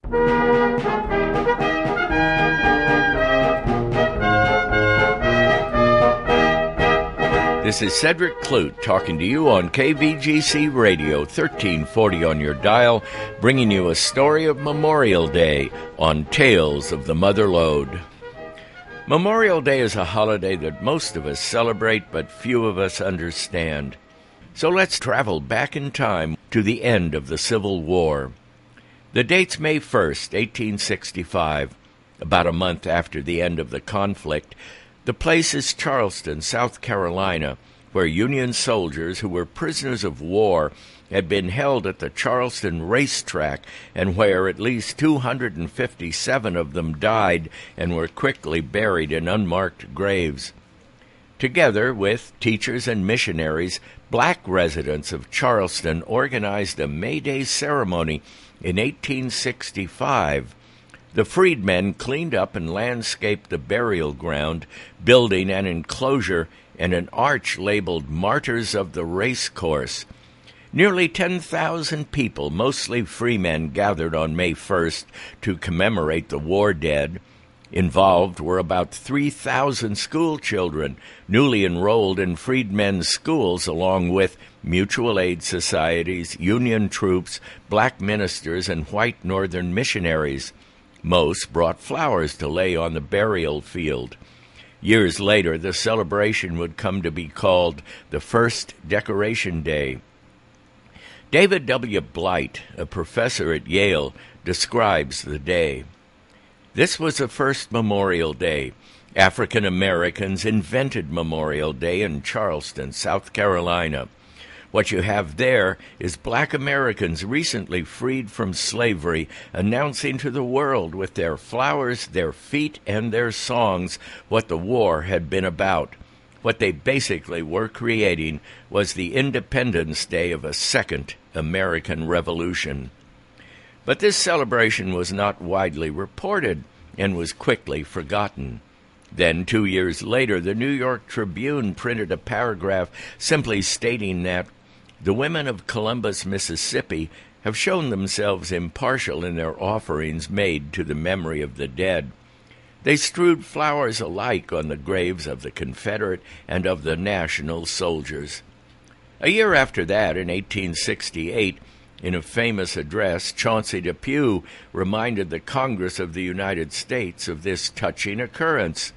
This is Cedric Clute talking to you on KVGC Radio, 1340 on your dial, bringing you a story of Memorial Day on Tales of the Mother Lode. Memorial Day is a holiday that most of us celebrate, but few of us understand. So let's travel back in time to the end of the Civil War. The date's May 1st, 1865, about a month after the end of the conflict. The place is Charleston, South Carolina, where Union soldiers who were prisoners of war had been held at the Charleston racetrack, and where at least 257 of them died and were quickly buried in unmarked graves. Together with teachers and missionaries, black residents of Charleston organized a May Day ceremony in 1865. The freedmen cleaned up and landscaped the burial ground, building an enclosure and an arch labeled Martyrs of the Racecourse. Nearly 10,000 people, mostly freemen, gathered on May 1st to commemorate the war dead. Involved were about 3,000 school children, newly enrolled in freedmen's schools, along with mutual aid societies, Union troops, black ministers, and white Northern missionaries. Most brought flowers to lay on the burial field. Years later, the celebration would come to be called the First Decoration Day. David W. Blight, a professor at Yale, describes the day. This was the first Memorial Day. African Americans invented Memorial Day in Charleston, South Carolina. What you have there is black Americans recently freed from slavery announcing to the world with their flowers, their feet, and their songs what the war had been about. What they basically were creating was the Independence Day of a second American Revolution. But this celebration was not widely reported and was quickly forgotten. Then, 2 years later, the New York Tribune printed a paragraph simply stating that the women of Columbus, Mississippi, have shown themselves impartial in their offerings made to the memory of the dead. They strewed flowers alike on the graves of the Confederate and of the national soldiers. A year after that, in 1868, in a famous address, Chauncey Depew reminded the Congress of the United States of this touching occurrence.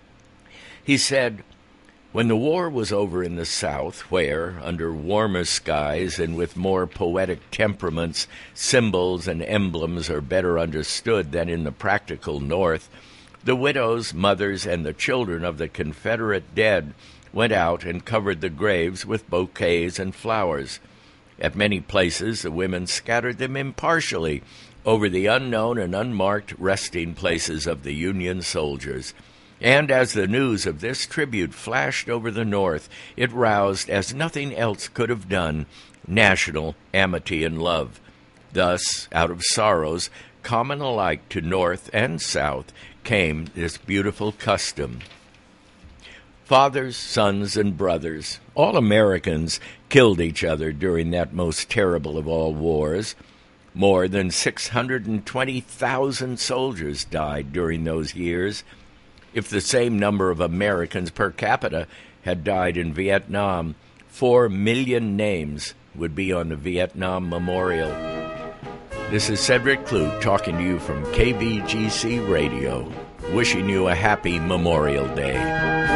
He said, "When the war was over in the South, where, under warmer skies and with more poetic temperaments, symbols and emblems are better understood than in the practical North, the widows, mothers, and the children of the Confederate dead went out and covered the graves with bouquets and flowers. At many places, the women scattered them impartially over the unknown and unmarked resting places of the Union soldiers. And as the news of this tribute flashed over the North, it roused, as nothing else could have done, national amity and love. Thus, out of sorrows, common alike to North and South, came this beautiful custom." Fathers, sons, and brothers, all Americans, killed each other during that most terrible of all wars. More than 620,000 soldiers died during those years. If the same number of Americans per capita had died in Vietnam, 4 million names would be on the Vietnam Memorial. This is Cedric Clute talking to you from KVGC Radio, wishing you a happy Memorial Day.